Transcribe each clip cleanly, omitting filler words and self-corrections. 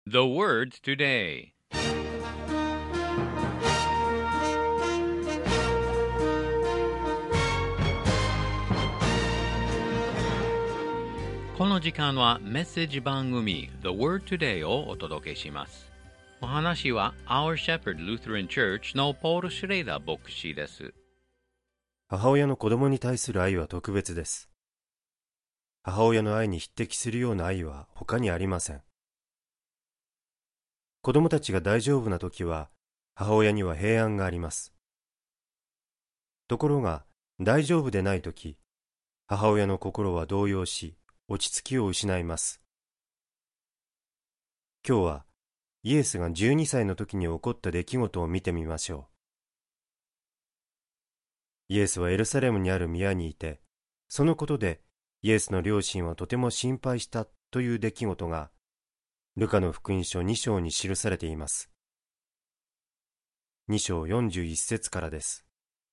The word today. この時間はメッセージ番組 The Word Today をお届けします。お話は Our Shepherd Lutheran Church のポール・シュレイダー牧師です。 母親の子供に対する愛は特別です。母親の愛に匹敵するような愛は他にありません。子供たちが大丈夫な時は母親には平安があります。ところが大丈夫でない時、母親の心は動揺し、落ち着きを失います。今日はイエスが12歳の時に起こった出来事を見てみましょう。イエスはエルサレムにある宮にいて、そのことでイエスの両親はとても心配したという出来事が、ルカの福音書2章に記されています。2章41節からです。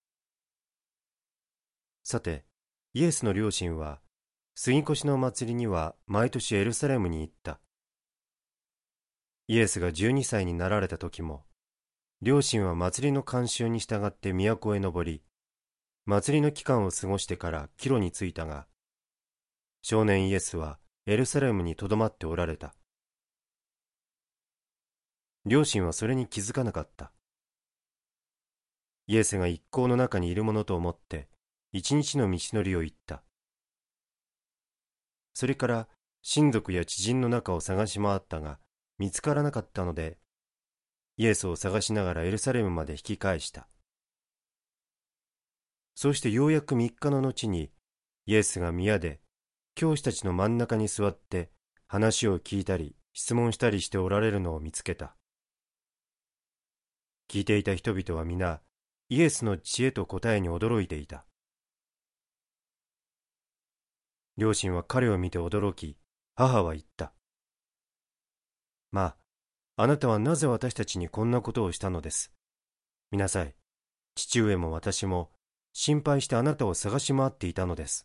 さて、イエスの両親は、杉越の祭りには毎年エルサレムに行った。イエスが12歳になられた時も、両親は祭りの慣習に従って都へ登り、祭りの期間を過ごしてから帰路に着いたが、少年イエスはエルサレムにとどまっておられた。両親はそれに気づかなかった。イエスが一行の中にいるものと思って、一日の道のりを行った。それから親族や知人の中を探し回ったが、見つからなかったので、イエスを探しながらエルサレムまで引き返した。そうしてようやく3日の後に、イエスが宮で、教師たちの真ん中に座って話を聞いたり質問したりしておられるのを見つけた。聞いていた人々は皆、イエスの知恵と答えに驚いていた。両親は彼を見て驚き、母は言った。まあ、あなたはなぜ私たちにこんなことをしたのです。見なさい。父上も私も心配してあなたを探し回っていたのです。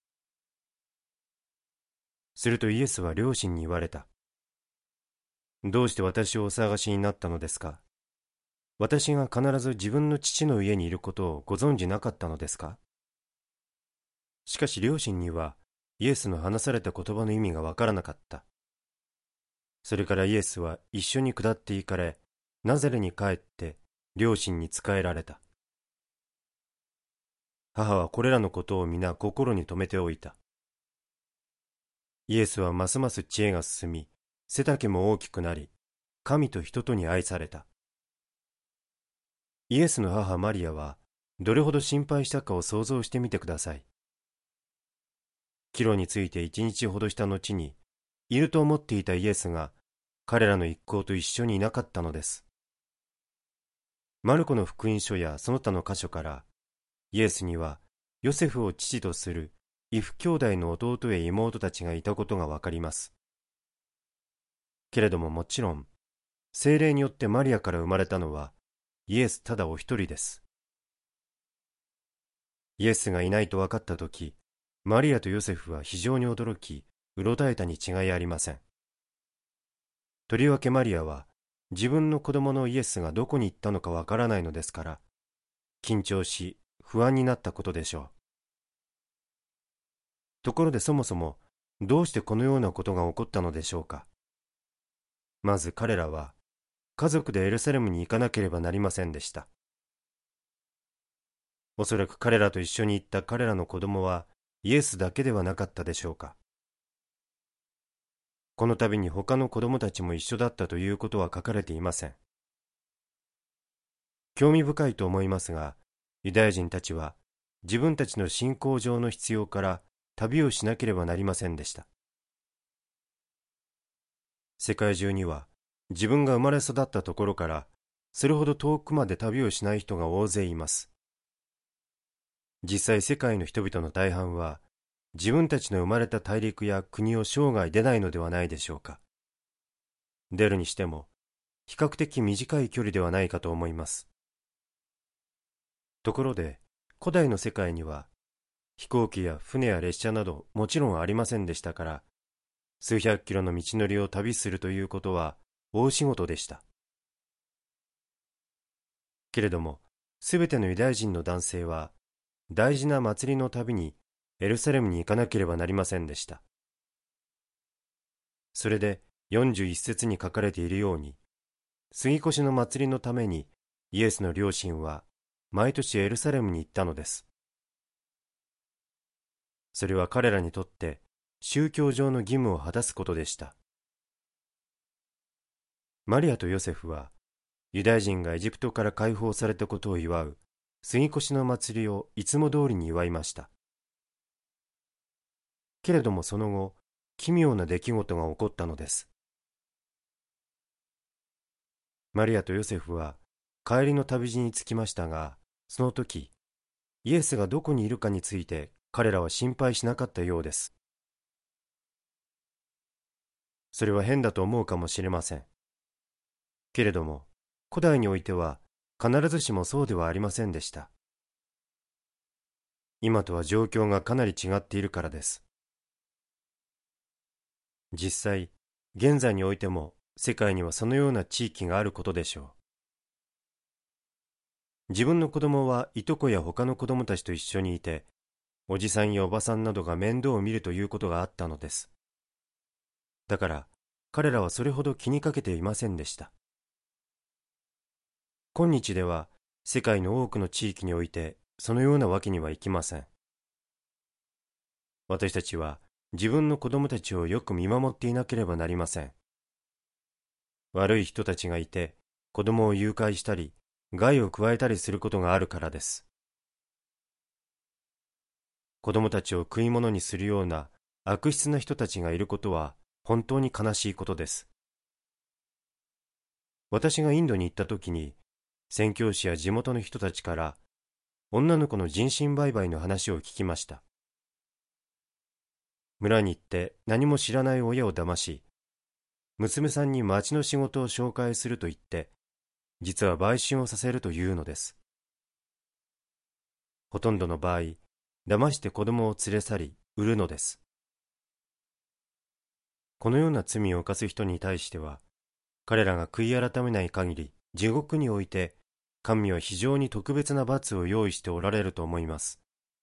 するとイエスは両親に言われた。どうして私をお探しになったのですか？私が必ず自分の父の家にいることをご存じなかったのですか？しかし両親にはイエスの話された言葉の意味がわからなかった。それからイエスは一緒に下って行かれ、ナザレに帰って両親に仕えられた。母はこれらのことを皆心に留めておいた。イエスはますます知恵が進み、背丈も大きくなり、神と人とに愛された。イエスの母マリアはどれほど心配したかを想像してみてください。帰路について1日ほどした後に、いると思っていたイエスが彼らの一行と一緒にいなかったのです。マルコの福音書やその他の箇所から、イエスにはヨセフを父とする異父兄弟の弟や妹たちがいたことがわかります。けれどももちろん、聖霊によってマリアから生まれたのはイエスただお一人です。イエスがいないと分かったとき、マリアとヨセフは非常に驚き、うろたえたに違いありません。とりわけマリアは、自分の子供のイエスがどこに行ったのかわからないのですから、緊張し、不安になったことでしょう。ところでそもそも、どうしてこのようなことが起こったのでしょうか。まず彼らは、家族でエルサレムに行かなければなりませんでした。おそらく彼らと一緒に行った彼らの子供は、イエスだけではなかったでしょうか。この度に他の子供たちも一緒だったということは書かれていません。興味深いと思いますが、ユダヤ人たちは自分たちの信仰上の必要から旅をしなければなりませんでした。世界中には自分が生まれ育ったところからそれほど遠くまで旅をしない人が大勢います。実際世界の人々の大半は自分たちの生まれた大陸や国を生涯出ないのではないでしょうか。出るにしても比較的短い距離ではないかと思います。ところで古代の世界には飛行機や船や列車などもちろんありませんでしたから、数百キロの道のりを旅するということは大仕事でした。けれども、すべてのユダヤ人の男性は、大事な祭りのたびにエルサレムに行かなければなりませんでした。それで41節に書かれているように、杉越の祭りのためにイエスの両親は毎年エルサレムに行ったのです。それは彼らにとって宗教上の義務を果たすことでした。マリアとヨセフはユダヤ人がエジプトから解放されたことを祝う杉越の祭りをいつも通りに祝いました。けれどもその後、奇妙な出来事が起こったのです。マリアとヨセフは帰りの旅路に着きましたが、その時、イエスがどこにいるかについて彼らは心配しなかったようです。それは変だと思うかもしれません。けれども、古代においては必ずしもそうではありませんでした。今とは状況がかなり違っているからです。実際、現在においても世界にはそのような地域があることでしょう。自分の子供はいとこや他の子供たちと一緒にいて、おじさんやおばさんなどが面倒を見るということがあったのです。だから彼らはそれほど気にかけていませんでした。今日では世界の多くの地域においてそのようなわけにはいきません。私たちは自分の子供たちをよく見守っていなければなりません。悪い人たちがいて子供を誘拐したり害を加えたりすることがあるからです。子供たちを食い物にするような悪質な人たちがいることは本当に悲しいことです。私がインドに行った時に宣教師や地元の人たちから女の子の人身売買の話を聞きました。村に行って何も知らない親を騙し、娘さんに町の仕事を紹介すると言って、実は売春をさせるというのです。ほとんどの場合、騙して子供を連れ去り、売るのです。このような罪を犯す人に対しては、彼らが悔い改めない限り、地獄において、神は非常に特別な罰を用意しておられると思います。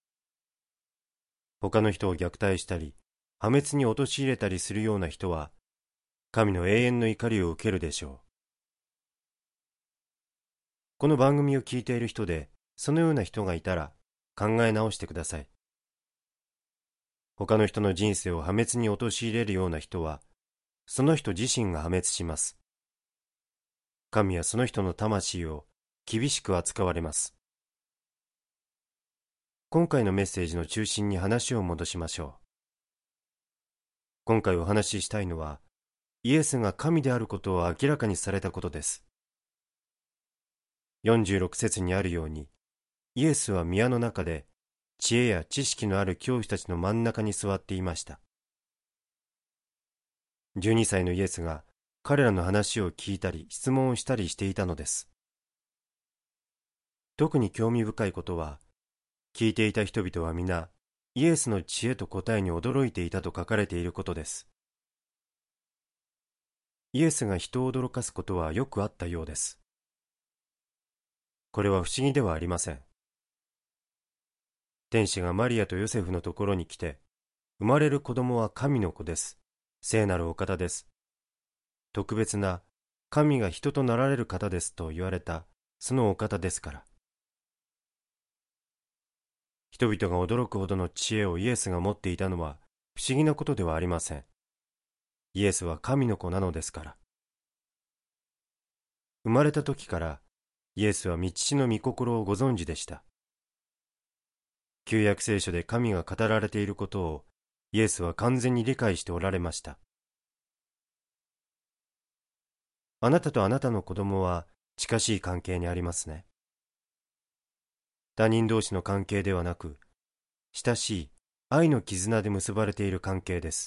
他の人を虐待したり、破滅に陥れたりするような人は、神の永遠の怒りを受けるでしょう。この番組を聞いている人で、そのような人がいたら、考え直してください。他の人の人生を破滅に陥れるような人は、その人自身が破滅します。神はその人の魂を厳しく扱われます。今回のメッセージの中心に話を戻しましょう。今回お話ししたいのは、イエスが神であることを明らかにされたことです。46節にあるように、イエスは宮の中で知恵や知識のある教師たちの真ん中に座っていました。12歳のイエスが彼らの話を聞いたり質問をしたりしていたのです。特に興味深いことは、聞いていた人々は皆、イエスの知恵と答えに驚いていたと書かれていることです。イエスが人を驚かすことはよくあったようです。これは不思議ではありません。天使がマリアとヨセフのところに来て、生まれる子供は神の子です。聖なるお方です。特別な神が人となられる方ですと言われた、そのお方ですから。人々が驚くほどの知恵をイエスが持っていたのは不思議なことではありません。イエスは神の子なのですから。生まれた時からイエスは御父の御心をご存知でした。旧約聖書で神が語られていることをイエスは完全に理解しておられました。あなたとあなたの子供は近しい関係にありますね。他人同士の関係ではなく、親しい愛の絆で結ばれている関係です。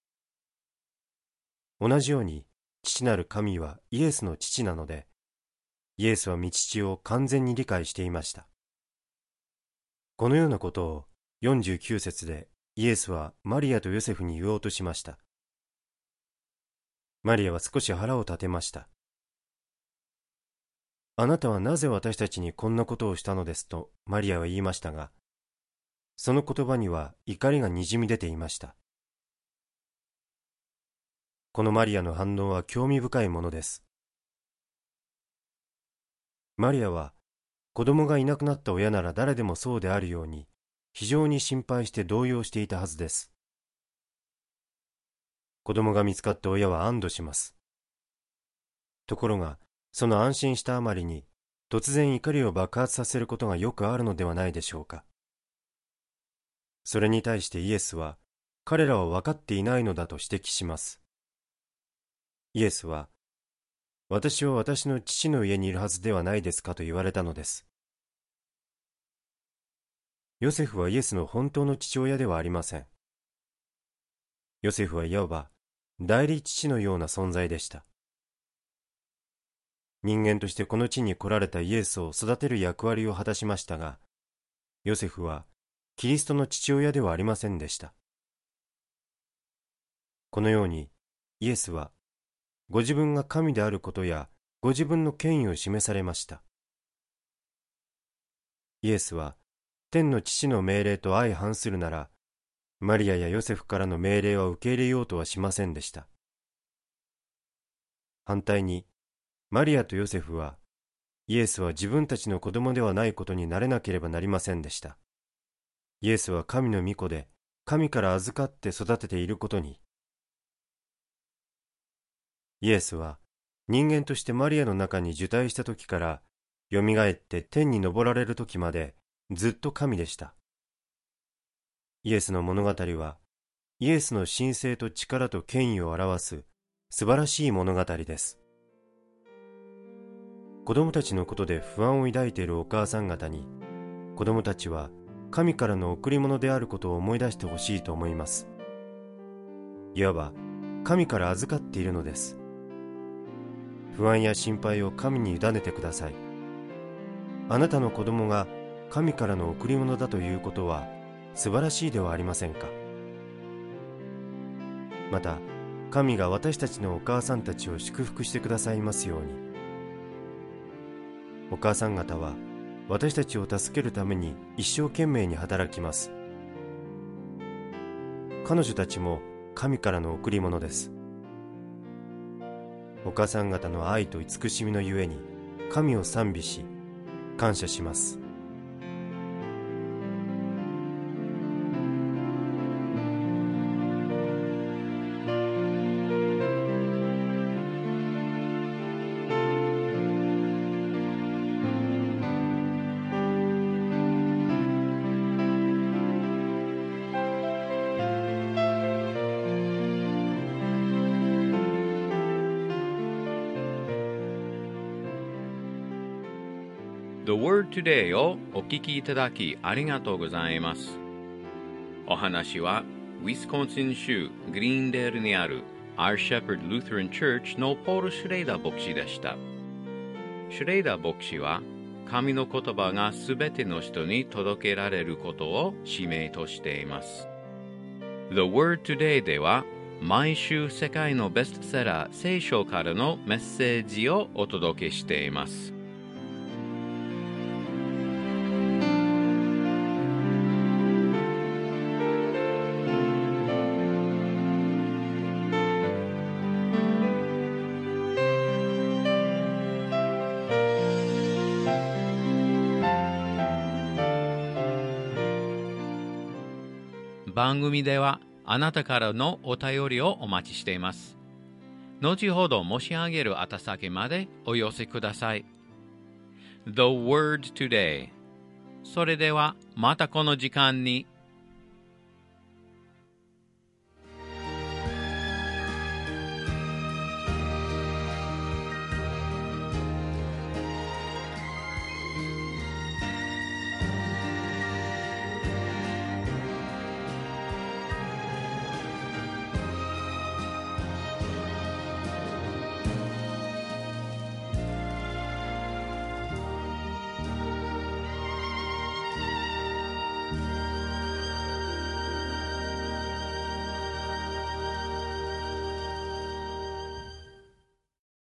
同じように父なる神はイエスの父なので、イエスは御父を完全に理解していました。このようなことを49節でイエスはマリアとヨセフに言おうとしました。 マリアは少し腹を立てました。あなたはなぜ私たちにこんなことをしたのですとマリアは言いましたが、その言葉には怒りがにじみ出ていました。このマリアの反応は興味深いものです。マリアは子供がいなくなった親なら誰でもそうであるように非常に心配して動揺していたはずです。子供が見つかった親は安堵します。ところがその安心したあまりに突然怒りを爆発させることがよくあるのではないでしょうか。それに対してイエスは彼らは分かっていないのだと指摘します。イエスは、私は私の父の家にいるはずではないですかと言われたのです。ヨセフはイエスの本当の父親ではありません。ヨセフはいわば代理父のような存在でした。人間としてこの地に来られたイエスを育てる役割を果たしましたが、ヨセフはキリストの父親ではありませんでした。このようにイエスはご自分が神であることやご自分の権威を示されました。イエスは天の父の命令と相反するなら、マリアやヨセフからの命令は受け入れようとはしませんでした。反対にマリアとヨセフはイエスは自分たちの子供ではないことになれなければなりませんでした。イエスは神の御子で神から預かって育てていることに。イエスは人間としてマリアの中に受胎した時からよみがえって天に昇られる時までずっと神でした。イエスの物語はイエスの神性と力と権威を表す素晴らしい物語です。子供たちのことで不安を抱いているお母さん方に、子供たちは神からの贈り物であることを思い出してほしいと思います。いわば神から預かっているのです。不安や心配を神に委ねてください。あなたの子供が神からの贈り物だということは素晴らしいではありませんか。また神が私たちのお母さんたちを祝福してくださいますように。お母さん方は私たちを助けるために一生懸命に働きます。彼女たちも神からの贈り物です。お母さん方の愛と慈しみのゆえに神を賛美し感謝します。 The Word Today をお聞きいただきありがとうございます。お話はウィスコンシン州グリーンデールにある Our Shepherd Lutheran Church のポール・シュレイダー牧師でした。シュレイダー牧師は神の言葉がすべての人に届けられることを使命としています。The Word Today では毎週世界のベストセラー聖書からのメッセージをお届けしています。番組ではあなたからのお便りをお待ちしています。後ほど申し上げる宛先までお寄せください。The Word Today。それではまたこの時間に